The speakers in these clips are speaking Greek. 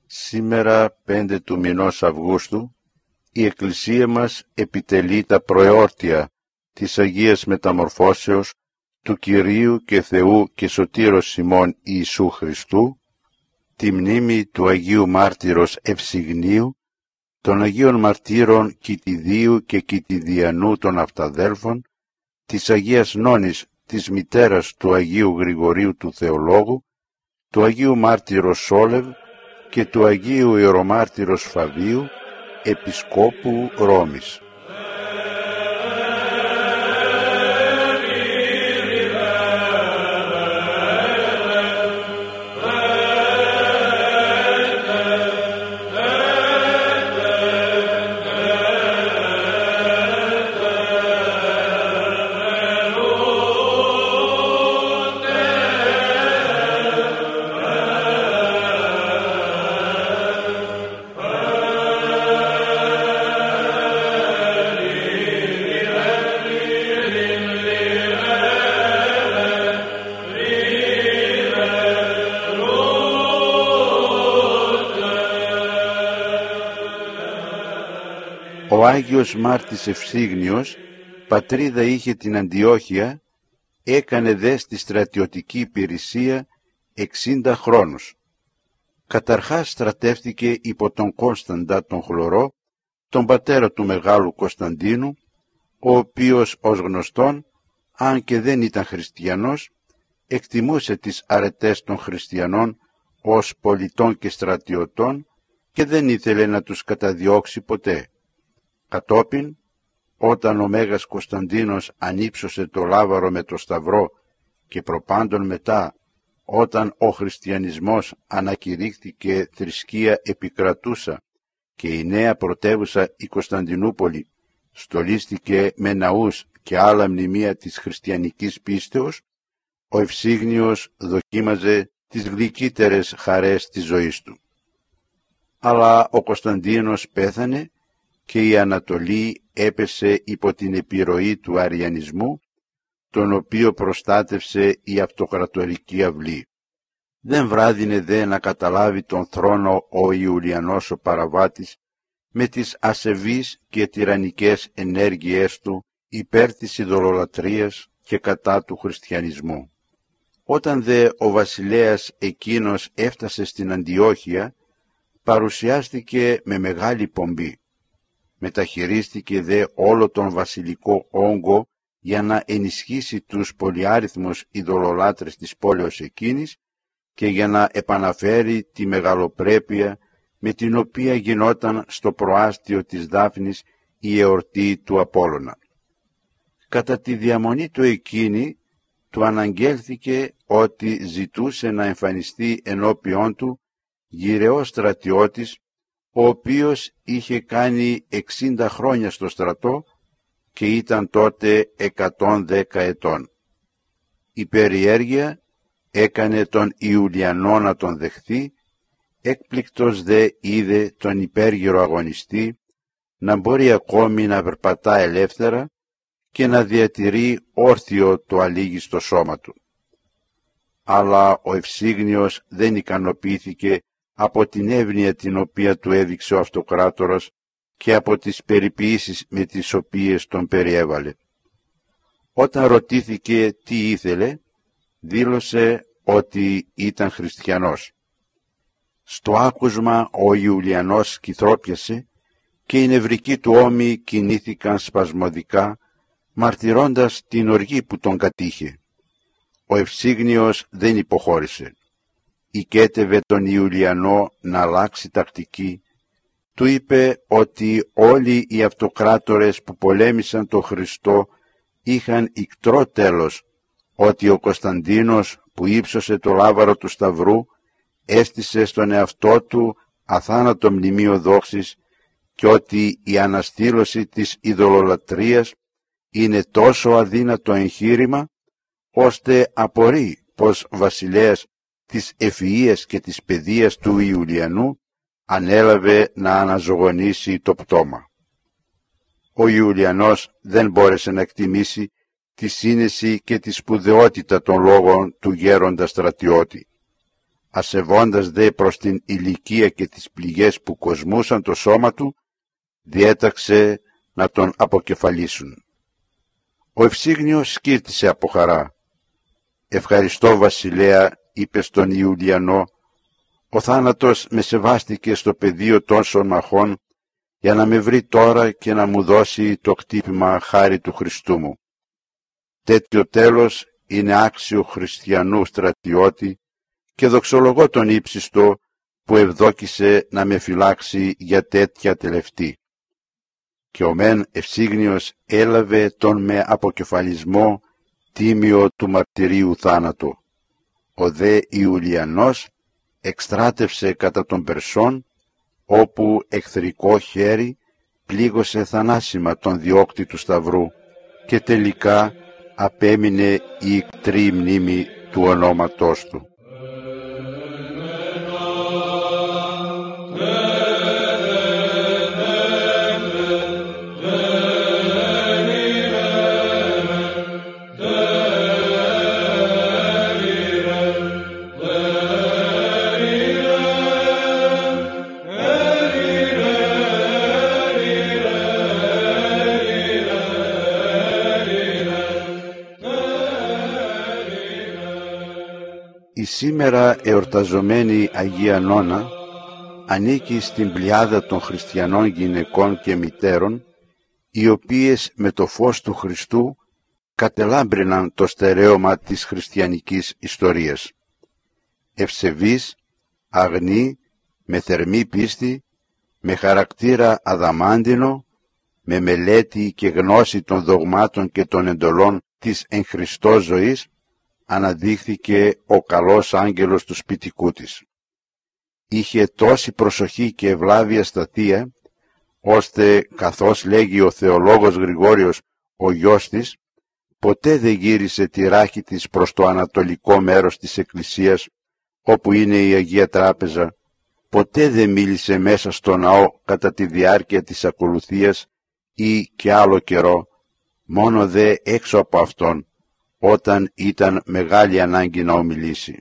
Σήμερα 5 του μηνός Αυγούστου η Εκκλησία μας επιτελεί τα προεόρτια της Αγίας Μεταμορφώσεως του Κυρίου και Θεού και Σωτήρος ημών Ιησού Χριστού, τη μνήμη του Αγίου Μάρτυρος Ευσυγνίου, των Αγίων Μαρτύρων Κητιδίου και Κητιδιανού των Αυταδέλφων, της Αγίας Νόνης της μητέρας του Αγίου Γρηγορίου του Θεολόγου, του Αγίου Μάρτυρος Σόλευ και του Αγίου Ιερομάρτυρος Φαβίου, Επισκόπου Ρώμης. Ο Άγιος Μάρτης Ευσύγνιος πατρίδα είχε την Αντιόχεια, έκανε δε στη στρατιωτική υπηρεσία 60 χρόνους. Καταρχάς στρατεύτηκε υπό τον Κωνσταντά τον Χλωρό, τον πατέρα του Μεγάλου Κωνσταντίνου, ο οποίος ως γνωστόν, αν και δεν ήταν χριστιανός, εκτιμούσε τις αρετές των χριστιανών ως πολιτών και στρατιωτών και δεν ήθελε να τους καταδιώξει ποτέ. Κατόπιν, όταν ο Μέγας Κωνσταντίνος ανύψωσε το λάβαρο με το σταυρό και προπάντων μετά, όταν ο χριστιανισμός ανακηρύχθηκε θρησκεία επικρατούσα και η νέα πρωτεύουσα η Κωνσταντινούπολη στολίστηκε με ναούς και άλλα μνημεία της χριστιανικής πίστεως, ο Ευσύγνιος δοκίμαζε τις γλυκύτερες χαρές της ζωής του. Αλλά ο Κωνσταντίνος πέθανε και η Ανατολή έπεσε υπό την επιρροή του αριανισμού, τον οποίο προστάτευσε η αυτοκρατορική αυλή. Δεν βράδυνε δε να καταλάβει τον θρόνο ο Ιουλιανός ο παραβάτης με τις ασεβείς και τυραννικές ενέργειές του υπέρ της ειδωλολατρίας και κατά του χριστιανισμού. Όταν δε ο βασιλέας εκείνος έφτασε στην Αντιόχεια, παρουσιάστηκε με μεγάλη πομπή. Μεταχειρίστηκε δε όλο τον βασιλικό όγκο για να ενισχύσει τους πολυάριθμους ειδωλολάτρες της πόλεως εκείνης και για να επαναφέρει τη μεγαλοπρέπεια με την οποία γινόταν στο προάστιο της Δάφνης η εορτή του Απόλλωνα. Κατά τη διαμονή του εκείνη, του αναγγέλθηκε ότι ζητούσε να εμφανιστεί ενώπιόν του γυρεός στρατιώτης, ο οποίος είχε κάνει 60 χρόνια στο στρατό και ήταν τότε 110 ετών. Η περιέργεια έκανε τον Ιουλιανό να τον δεχθεί, έκπληκτος δε είδε τον υπέργυρο αγωνιστή να μπορεί ακόμη να περπατά ελεύθερα και να διατηρεί όρθιο το αλήγιστο σώμα του. Αλλά ο Ευσύγνιος δεν ικανοποιήθηκε από την εύνοια την οποία του έδειξε ο αυτοκράτορας και από τις περιποίησεις με τις οποίες τον περιέβαλε. Όταν ρωτήθηκε τι ήθελε, δήλωσε ότι ήταν χριστιανός. Στο άκουσμα ο Ιουλιανός σκυθρόπιασε και οι νευρικοί του ώμοι κινήθηκαν σπασμωδικά, μαρτυρώντας την οργή που τον κατήχε. Ο Ευσύγνιος δεν υποχώρησε. Οικέτευε τον Ιουλιανό να αλλάξει τακτική. Του είπε ότι όλοι οι αυτοκράτορες που πολέμησαν τον Χριστό είχαν ικτρό τέλος, ότι ο Κωνσταντίνος που ύψωσε το λάβαρο του Σταυρού έστησε στον εαυτό του αθάνατο μνημείο δόξης και ότι η αναστήλωση της ειδωλολατρίας είναι τόσο αδύνατο εγχείρημα, ώστε απορεί πως βασιλέας της ευφυΐας και της παιδείας του Ιουλιανού ανέλαβε να αναζωογονήσει το πτώμα. Ο Ιουλιανός δεν μπόρεσε να εκτιμήσει τη σύνεση και τη σπουδαιότητα των λόγων του γέροντα στρατιώτη. ασεβώντας δε προς την ηλικία και τις πληγές που κοσμούσαν το σώμα του, διέταξε να τον αποκεφαλίσουν. Ο Ευσύγνιος σκύρτησε από χαρά. «Ευχαριστώ, βασιλέα», είπε στον Ιουλιανό, «ο θάνατος με σεβάστηκε στο πεδίο τόσων μαχών για να με βρει τώρα και να μου δώσει το χτύπημα χάρη του Χριστού μου. Τέτοιο τέλος είναι άξιο χριστιανού στρατιώτη και δοξολογώ τον ύψιστο που ευδόκησε να με φυλάξει για τέτοια τελευταία». Και ο μεν Ευσύγνιος έλαβε τον με αποκεφαλισμό τίμιο του μαρτυρίου θάνατο. Ο δε Ιουλιανός εκστράτευσε κατά των Περσών, όπου εχθρικό χέρι πλήγωσε θανάσιμα τον διώκτη του Σταυρού και τελικά απέμεινε η ικτρή μνήμη του ονόματός του. Η σήμερα εορταζομένη Αγία Νόνα ανήκει στην πλειάδα των χριστιανών γυναικών και μητέρων, οι οποίες με το φως του Χριστού κατελάμπριναν το στερέωμα της χριστιανικής ιστορίας. Ευσεβείς, αγνοί, με θερμή πίστη, με χαρακτήρα αδαμάντινο, με μελέτη και γνώση των δογμάτων και των εντολών της εν Χριστώ ζωής, αναδείχθηκε ο καλός άγγελος του σπιτικού της. Είχε τόση προσοχή και ευλάβεια στα θεία, ώστε, καθώς λέγει ο θεολόγος Γρηγόριος, ο γιος της, ποτέ δεν γύρισε τη ράχη της προς το ανατολικό μέρος της εκκλησίας, όπου είναι η Αγία Τράπεζα, ποτέ δεν μίλησε μέσα στο ναό κατά τη διάρκεια της ακολουθίας ή και άλλο καιρό, μόνο δε έξω από αυτόν, όταν ήταν μεγάλη ανάγκη να ομιλήσει.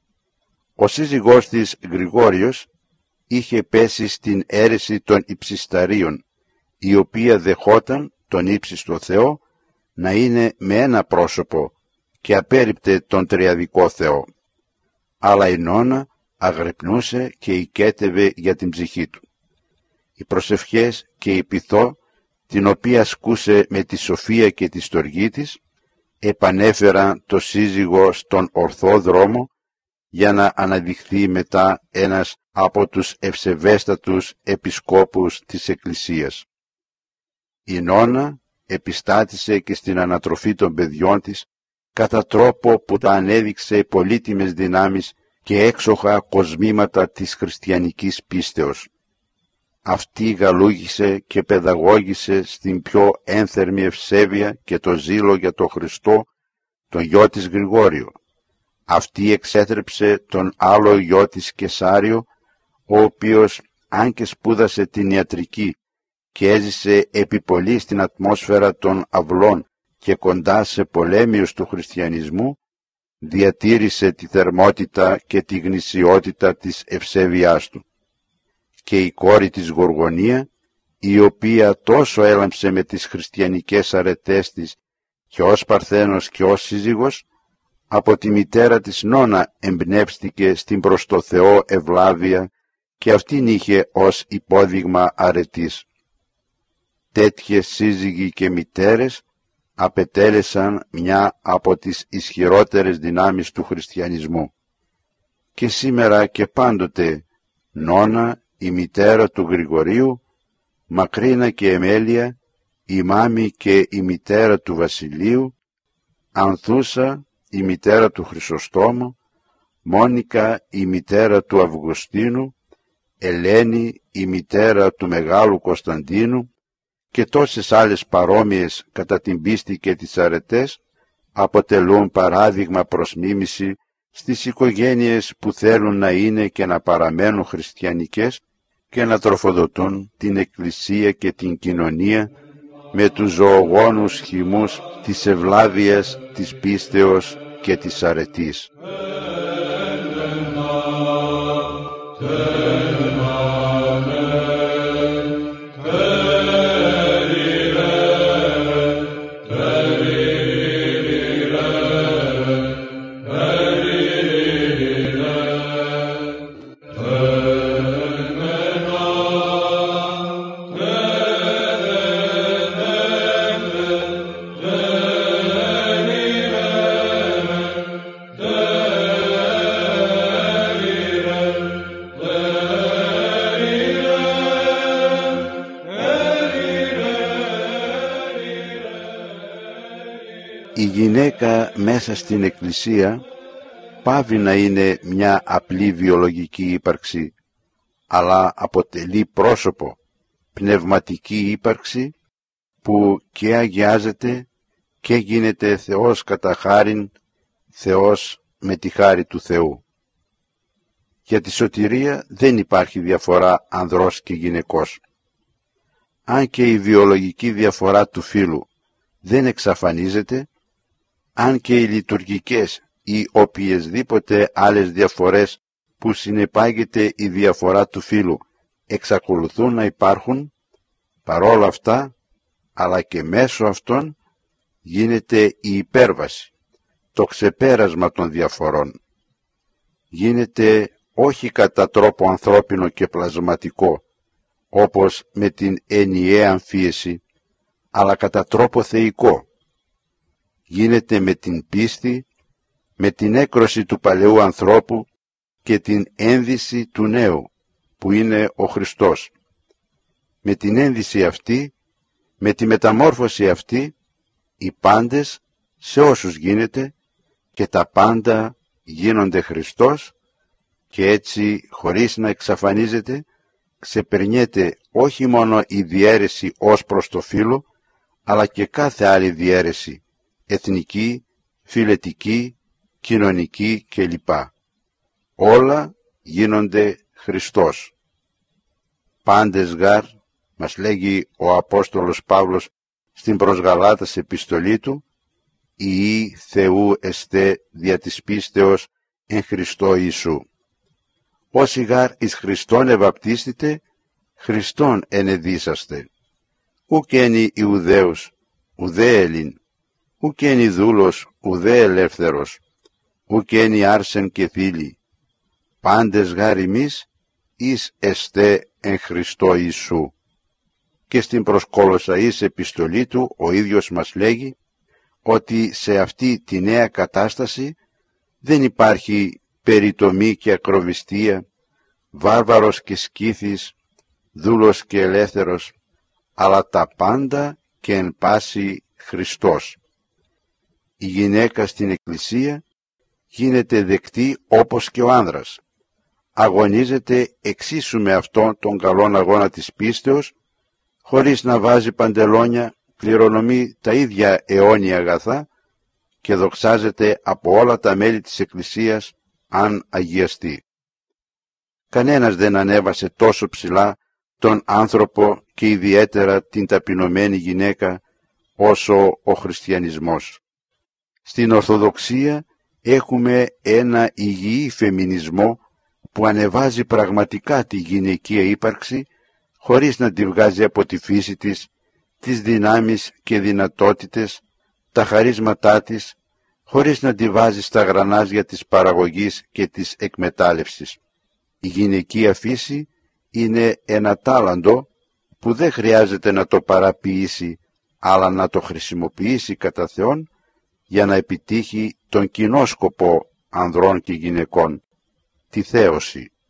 Ο σύζυγός της Γρηγόριος είχε πέσει στην αίρεση των υψισταρίων, η οποία δεχόταν τον ύψιστο Θεό να είναι με ένα πρόσωπο και απέρριπτε τον τριαδικό Θεό. Αλλά η Νόνα αγρυπνούσε και οικέτευε για την ψυχή του. Οι προσευχές και η πειθό, την οποία ασκούσε με τη σοφία και τη στοργή της, επανέφεραν το σύζυγο στον ορθό δρόμο για να αναδειχθεί μετά ένας από τους ευσεβέστατους επισκόπους της Εκκλησίας. Η Νόνα επιστάτησε και στην ανατροφή των παιδιών της κατά τρόπο που τα ανέδειξε πολύτιμες δυνάμεις και έξοχα κοσμήματα της χριστιανικής πίστεως. Αυτή γαλούγησε και παιδαγώγησε στην πιο ένθερμη ευσέβεια και το ζήλο για τον Χριστό τον γιο της Γρηγόριο. Αυτή εξέθρεψε τον άλλο γιο της Κεσάριο, ο οποίος αν και σπούδασε την ιατρική και έζησε επί πολύ στην ατμόσφαιρα των αυλών και κοντά σε πολέμιους του χριστιανισμού, διατήρησε τη θερμότητα και τη γνησιότητα της ευσέβειάς του. Και η κόρη της Γοργονία, η οποία τόσο έλαμψε με τις χριστιανικές αρετές της και ως παρθένος και ως σύζυγος, από τη μητέρα της Νόνα εμπνεύστηκε στην προς το Θεό ευλάβεια και αυτήν είχε ως υπόδειγμα αρετής. Τέτοιες σύζυγοι και μητέρες απετέλεσαν μια από τις ισχυρότερες δυνάμεις του χριστιανισμού. Και σήμερα και πάντοτε Νόνα, η μητέρα του Γρηγορίου, Μακρίνα και Εμέλια, η μάμη και η μητέρα του Βασιλείου, Ανθούσα, η μητέρα του Χρυσοστόμου, Μόνικα, η μητέρα του Αυγουστίνου, Ελένη, η μητέρα του Μεγάλου Κωνσταντίνου και τόσες άλλες παρόμοιες κατά την πίστη και τις αρετές αποτελούν παράδειγμα προς μίμηση στις οικογένειες που θέλουν να είναι και να παραμένουν χριστιανικές και να τροφοδοτούν την Εκκλησία και την κοινωνία με τους ζωογόνους χυμούς της ευλάβειας, της πίστεως και της αρετής. Η γυναίκα μέσα στην Εκκλησία πάβει να είναι μια απλή βιολογική ύπαρξη, αλλά αποτελεί πρόσωπο, πνευματική ύπαρξη που και αγιάζεται και γίνεται Θεός κατά χάριν, Θεός με τη χάρη του Θεού. Για τη σωτηρία δεν υπάρχει διαφορά ανδρός και γυναικός. Αν και η βιολογική διαφορά του φύλου δεν εξαφανίζεται, αν και οι λειτουργικές ή οποιασδήποτε άλλες διαφορές που συνεπάγεται η διαφορά του φύλου εξακολουθούν να υπάρχουν, παρόλα αυτά, αλλά και μέσω αυτών, γίνεται η υπέρβαση, το ξεπέρασμα των διαφορών. Γίνεται όχι κατά τρόπο ανθρώπινο και πλασματικό, όπως με την ενιαία αμφίεση, αλλά κατά τρόπο θεϊκό. Γίνεται με την πίστη, με την έκρωση του παλαιού ανθρώπου και την ένδυση του νέου, που είναι ο Χριστός. Με την ένδυση αυτή, με τη μεταμόρφωση αυτή, οι πάντες, σε όσους γίνεται, και τα πάντα γίνονται Χριστός, και έτσι, χωρίς να εξαφανίζεται, ξεπερνιέται όχι μόνο η διαίρεση ως προς το φύλο, αλλά και κάθε άλλη διαίρεση, εθνική, φιλετική, κοινωνική κλπ. Όλα γίνονται Χριστός. Πάντες γάρ, μας λέγει ο Απόστολος Παύλος στην προς Γαλάτας επιστολή του, «Ιη Θεού εστέ δια της πίστεως εν Χριστώ Ιησού». Όσοι γάρ εις Χριστόν ευαπτίστητε, Χριστόν ενεδίσαστε. Ουκ ένι Ιουδαίος, ουδέ Έλλην, ουκ ένι δούλος, ουδέ ελεύθερος, ουκ ένι άρσεν και φίλοι. Πάντες γάρ ημείς, εις εστέ εν Χριστώ Ιησού. Και στην προς Κολοσσαείς επιστολή του ο ίδιος μας λέγει ότι σε αυτή τη νέα κατάσταση δεν υπάρχει περιτομή και ακροβιστία, βάρβαρος και σκύθης, δούλος και ελεύθερος, αλλά τα πάντα και εν πάση Χριστός. Η γυναίκα στην Εκκλησία γίνεται δεκτή όπως και ο άνδρας. Αγωνίζεται εξίσου με αυτόν τον καλόν αγώνα της πίστεως, χωρίς να βάζει παντελόνια, κληρονομεί τα ίδια αιώνια αγαθά και δοξάζεται από όλα τα μέλη της Εκκλησίας αν αγιαστεί. Κανένας δεν ανέβασε τόσο ψηλά τον άνθρωπο και ιδιαίτερα την ταπεινωμένη γυναίκα όσο ο χριστιανισμός. Στην Ορθοδοξία έχουμε ένα υγιή φεμινισμό που ανεβάζει πραγματικά τη γυναικεία ύπαρξη χωρίς να τη βγάζει από τη φύση της, τις δυνάμεις και δυνατότητες, τα χαρίσματά της, χωρίς να τη βάζει στα γρανάζια της παραγωγής και της εκμετάλλευσης. Η γυναικεία φύση είναι ένα τάλαντο που δεν χρειάζεται να το παραποιήσει, αλλά να το χρησιμοποιήσει κατά Θεόν για να επιτύχει τον κοινό σκοπό ανδρών και γυναικών, τη θέωση.